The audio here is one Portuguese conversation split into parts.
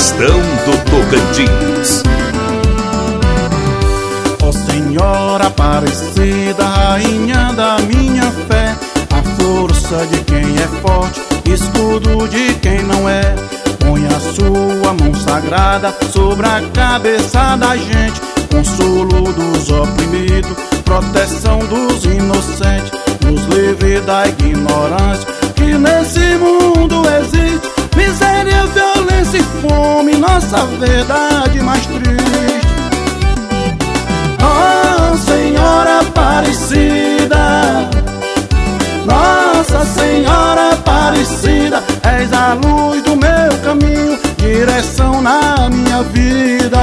Sertão do Tocantins. Ó Senhora Aparecida, rainha da minha fé, a força de quem é forte, escudo de quem não é. Põe a sua mão sagrada sobre a cabeça da gente, consolo dos oprimidos, proteção dos inocentes, nos livre da ignorância que nesse mundo existe. Miséria, violência e fome, nossa verdade mais triste. Ó Senhora Aparecida, Nossa Senhora Aparecida, és a luz do meu caminho, direção na minha vida.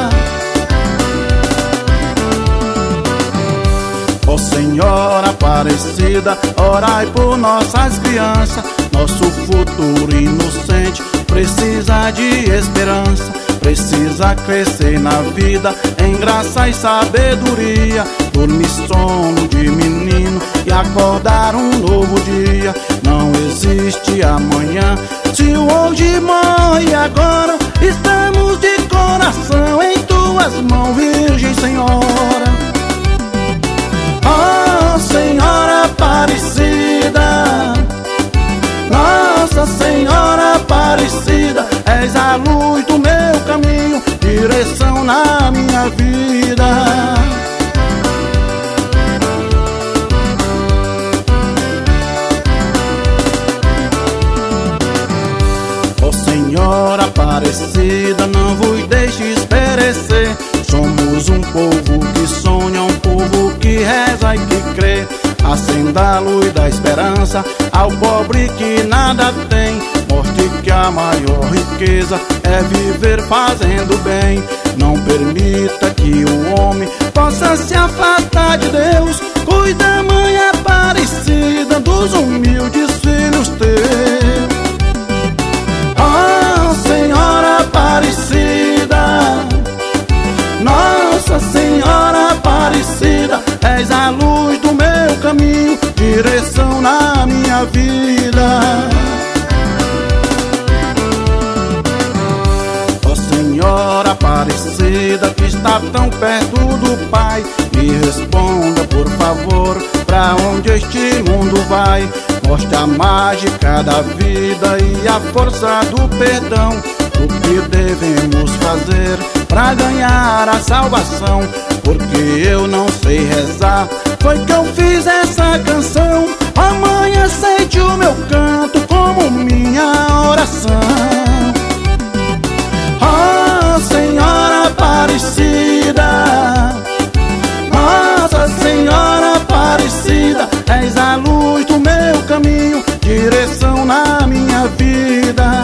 Ó Senhora Aparecida, orai por nossas crianças, nosso futuro inocente precisa de esperança, precisa crescer na vida em graça e sabedoria, dormir sono de menino e acordar um novo dia. Não existe amanhã, se o hoje morre agora, estamos de coração em tuas mãos, Virgem Senhora. Ó Senhora Aparecida, Nossa Senhora Aparecida, és a luz do meu caminho, direção na minha vida. Ó Senhora Aparecida, não vos deixes perecer. Somos um povo que sonha, um povo que reza e que crê. Acenda a luz da esperança ao pobre que nada tem. Mostre que a maior riqueza é viver fazendo bem. Não permita que o homem possa se afastar de Deus. Cuida, Mãe Aparecida, dos humildes filhos teus. Ó Senhora Aparecida, Nossa Senhora Aparecida, és a luz do meu caminho, direção na minha vida. Ó Senhora Aparecida, que está tão perto do Pai, me responda por favor, pra onde este mundo vai? Mostre a mágica da vida e a força do perdão. O que devemos fazer pra ganhar a salvação? Porque eu não sei rezar, foi que eu fiz essa canção. Ó Mãe, aceite o meu canto como minha oração. Ó Senhora Aparecida, Nossa Senhora Aparecida, és a luz do meu caminho, direção na minha vida.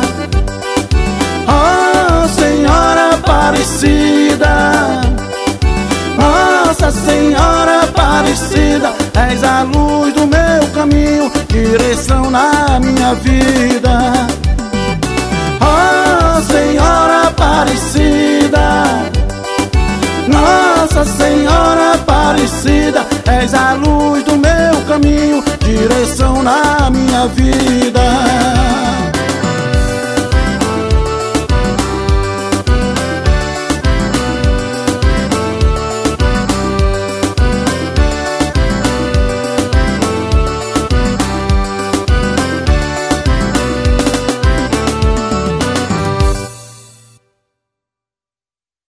Ó Senhora Aparecida, Nossa Senhora Aparecida, és a luz do meu caminho, direção na minha vida. Ó Senhora Aparecida, Nossa Senhora Aparecida, és a luz do meu caminho, direção na minha vida.